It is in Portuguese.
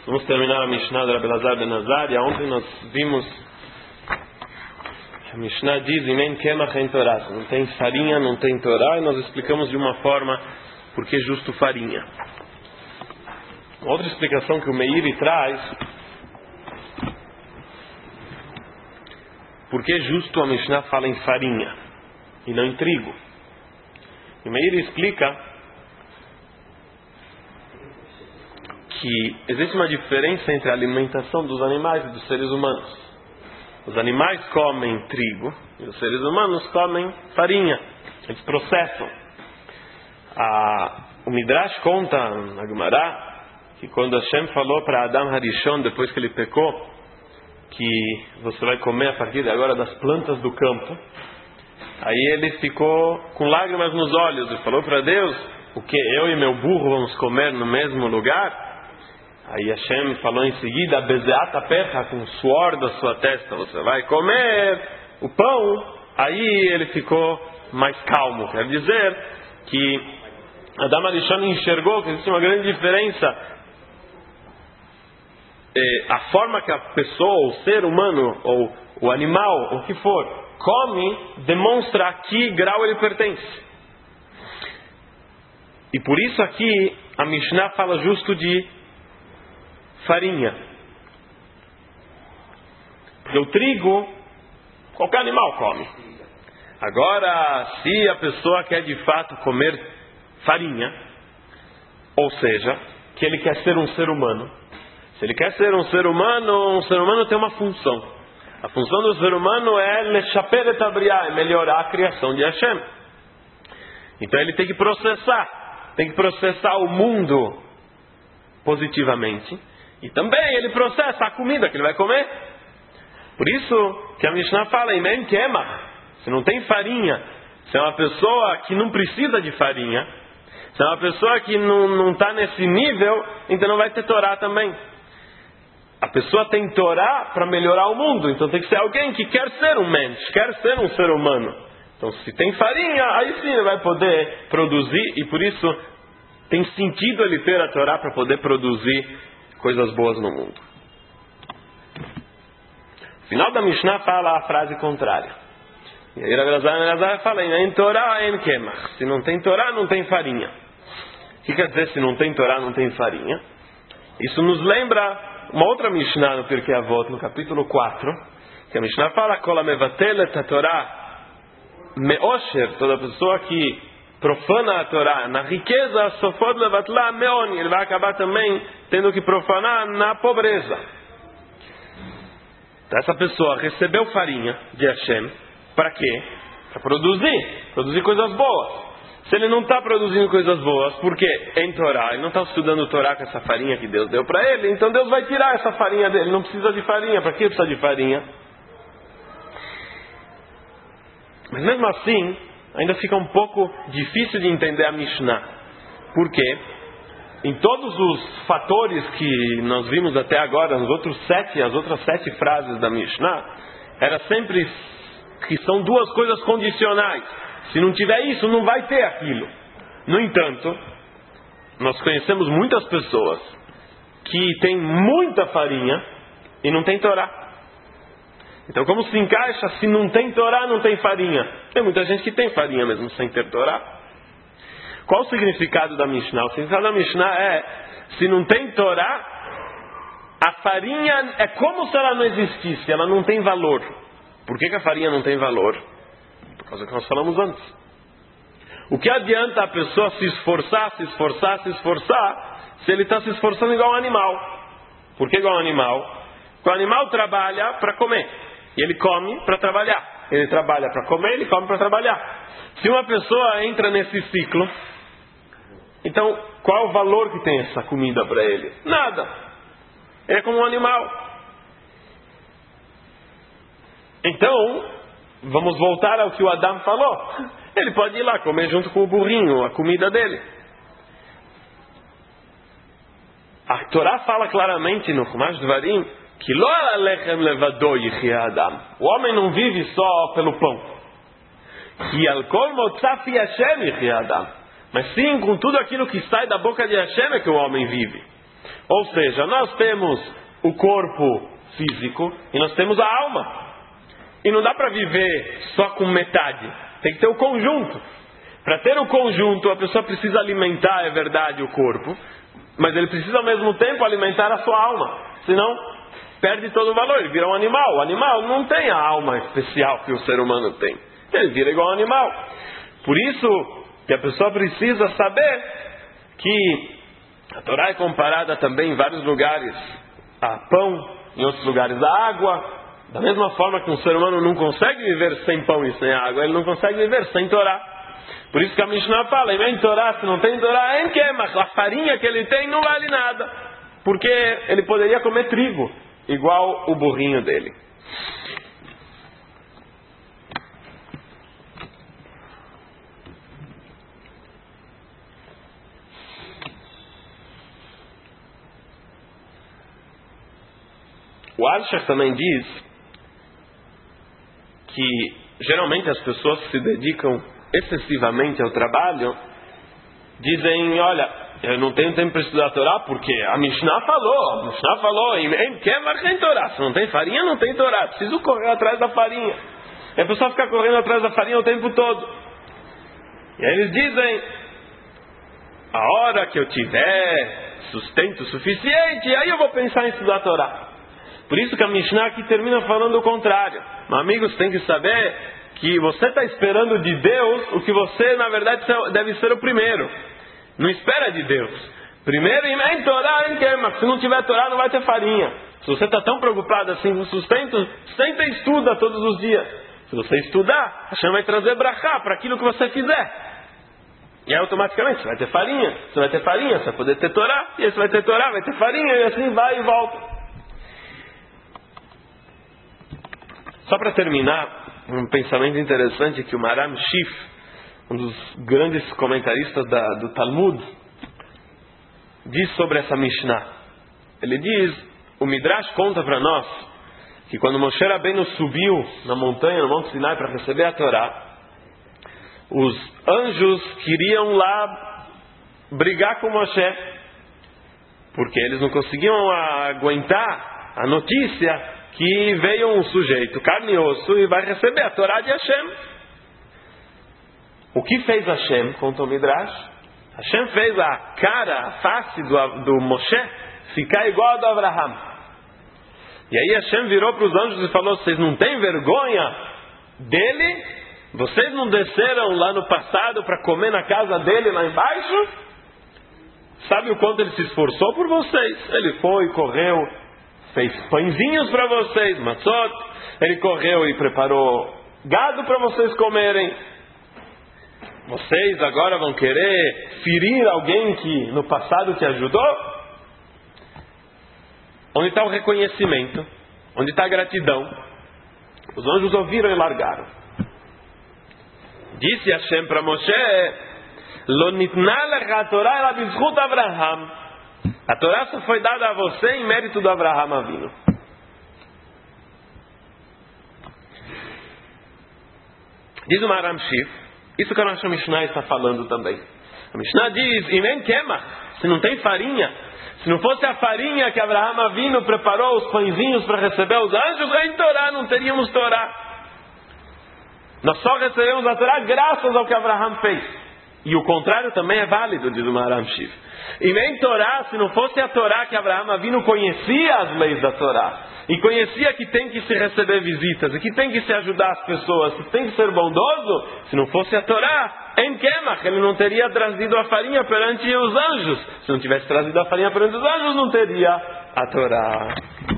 Vamos terminar a Mishnah do Rabbi Elazar ben Azariah. Ontem nós vimos que a Mishnah diz Im kemach en Torah, não tem farinha, não tem Torá, e nós explicamos de uma forma por que justo farinha. Outra explicação que o Meiri traz, por que justo a Mishnah fala em farinha e não em trigo. O Meiri explica que existe uma diferença entre a alimentação dos animais e dos seres humanos. Os animais comem trigo e os seres humanos comem farinha. Eles processam. O Midrash conta na Gemara que quando Hashem falou para Adam Harishon, depois que ele pecou, que você vai comer a partir de agora das plantas do campo, aí ele ficou com lágrimas nos olhos e falou para Deus: o que eu e meu burro vamos comer no mesmo lugar? Aí Hashem falou em seguida: Bezeata perra, com o suor da sua testa você vai comer o pão. Aí ele ficou mais calmo. Quer dizer que Adam Harishon enxergou que existe uma grande diferença. A forma que a pessoa, o ser humano, ou o animal, o que for, come, demonstra a que grau ele pertence. E por isso aqui a Mishnah fala justo de farinha. Porque o trigo, qualquer animal come. Agora, se a pessoa quer de fato comer farinha, ou seja, que ele quer ser um ser humano. Se ele quer ser um ser humano tem uma função. A função do ser humano é lechaper et abriá, é melhorar a criação de Hashem. Então ele tem que processar o mundo positivamente. E também ele processa a comida que ele vai comer. Por isso que a Mishnah fala em Im kemach, se não tem farinha, se é uma pessoa que não precisa de farinha, se é uma pessoa que não está nesse nível, então não vai ter Torá também. A pessoa tem Torá para melhorar o mundo, então tem que ser alguém que quer ser um mensch, quer ser um ser humano. Então se tem farinha, aí sim ele vai poder produzir, e por isso tem sentido ele ter a Torá para poder produzir coisas boas no mundo. No final da Mishnah fala a frase contrária. E aí Rabbi Elazar fala em Torá en kemach. Se não tem Torá, não tem farinha. O que quer dizer se não tem Torá, não tem farinha? Isso nos lembra uma outra Mishnah no Pirkei Avot, no capítulo 4, que a Mishnah fala: Kol hamevatelet haTorá meosher, toda pessoa que profana a Torá na riqueza, sofod levatla meoni, ele vai acabar também tendo que profanar na pobreza. Então essa pessoa recebeu farinha de Hashem, para quê? Para produzir coisas boas. Se ele não está produzindo coisas boas, porque em Torá, ele não está estudando Torá com essa farinha que Deus deu para ele, então Deus vai tirar essa farinha dele. Não precisa de farinha. Para que precisa de farinha? Mas mesmo assim, ainda fica um pouco difícil de entender a Mishnah. Por quê? Em todos os fatores que nós vimos até agora, as outras 7 frases da Mishnah, era sempre que são duas coisas condicionais. Se não tiver isso, não vai ter aquilo. No entanto, nós conhecemos muitas pessoas que têm muita farinha e não tem Torá. Então como se encaixa? Se não tem Torá, não tem farinha. Tem muita gente que tem farinha mesmo sem ter Torá. Qual o significado da Mishnah? O significado da Mishnah é: se não tem Torá, a farinha é como se ela não existisse, ela não tem valor. Por que a farinha não tem valor? Por causa que nós falamos antes. O que adianta a pessoa se esforçar, se ele está se esforçando igual um animal? Por que igual um animal? Porque o animal trabalha para comer. E ele come para trabalhar. Ele trabalha para comer, ele come para trabalhar. Se uma pessoa entra nesse ciclo, então qual é o valor que tem essa comida para ele? Nada. Ele é como um animal. Então, vamos voltar ao que o Adam falou. Ele pode ir lá comer junto com o burrinho a comida dele. A Torá fala claramente no Chumash Dvarim que lo alechem levado yichya Adam. O homem não vive só pelo pão. Que al kol motzaf Hashem yichya Adam. Mas sim, com tudo aquilo que sai da boca de Hashem é que o homem vive. Ou seja, nós temos o corpo físico e nós temos a alma. E não dá para viver só com metade. Tem que ter o conjunto. Para ter o conjunto, a pessoa precisa alimentar, é verdade, o corpo. Mas ele precisa ao mesmo tempo alimentar a sua alma. Senão, perde todo o valor. Ele vira um animal. O animal não tem a alma especial que o ser humano tem. Ele vira igual ao animal. Por isso que a pessoa precisa saber que a Torá é comparada também em vários lugares a pão, em outros lugares a água. Da mesma forma que um ser humano não consegue viver sem pão e sem água, ele não consegue viver sem Torá. Por isso que a Mishnah fala, em Torá, se não tem Torá, em que? Mas a farinha que ele tem não vale nada. Porque ele poderia comer trigo, igual o burrinho dele. O Alshach também diz que geralmente as pessoas que se dedicam excessivamente ao trabalho dizem, olha, eu não tenho tempo para estudar a Torá porque a Mishnah falou, em Torá, se não tem farinha, não tem Torá, preciso correr atrás da farinha. E a pessoa fica correndo atrás da farinha o tempo todo. E aí eles dizem, a hora que eu tiver sustento suficiente, aí eu vou pensar em estudar a Torá. Por isso que a Mishnah aqui termina falando o contrário. Mas, amigos, tem que saber que você está esperando de Deus o que você, na verdade, deve ser o primeiro. Não espera de Deus. Primeiro, em Torá, em Queima. Se não tiver Torá, não vai ter farinha. Se você está tão preocupado assim com o sustento, senta e estuda todos os dias. Se você estudar, Hashem vai trazer brachá para aquilo que você fizer. E aí, automaticamente, você vai ter farinha. Você vai ter farinha, você vai poder ter Torá. E aí você vai ter Torá, vai ter farinha. E assim vai e volta. Só para terminar, um pensamento interessante que o Maram Shif, um dos grandes comentaristas do Talmud, diz sobre essa Mishnah. Ele diz, o Midrash conta para nós, que quando Moshe Rabbeinu subiu na montanha, no Monte Sinai, para receber a Torá, os anjos queriam lá brigar com Moshe, porque eles não conseguiam aguentar a notícia que veio um sujeito, carne e osso, e vai receber a Torá de Hashem. O que fez Hashem, conta o Midrash? Hashem fez a face do Moshe ficar igual a do Abraham. E aí Hashem virou para os anjos e falou, vocês não têm vergonha dele? Vocês não desceram lá no passado para comer na casa dele lá embaixo? Sabe o quanto ele se esforçou por vocês? Ele foi, correu, fez pãezinhos para vocês, matzot. Ele correu e preparou gado para vocês comerem. Vocês agora vão querer ferir alguém que no passado te ajudou? Onde está o reconhecimento? Onde está a gratidão? Os anjos ouviram e largaram. Disse Hashem para Moshe, Lo nitna lecha Torá ela bizchut Avraham. A Torá só foi dada a você em mérito do Avraham Avinu. Diz o Maram Shif, isso que a nossa Mishnah está falando também. A Mishnah diz, Imen Kemach, se não tem farinha, se não fosse a farinha que Avraham Avinu preparou os pãezinhos para receber os anjos, em Torá não teríamos Torá. Nós só recebemos a Torá graças ao que Avraham fez. E o contrário também é válido, diz o Maram Shif. E nem Torá, se não fosse a Torá que Avraham Avinu conhecia as leis da Torá, e conhecia que tem que se receber visitas, e que tem que se ajudar as pessoas, que tem que ser bondoso, se não fosse a Torá, em Kemach, ele não teria trazido a farinha perante os anjos. Se não tivesse trazido a farinha perante os anjos, não teria a Torá.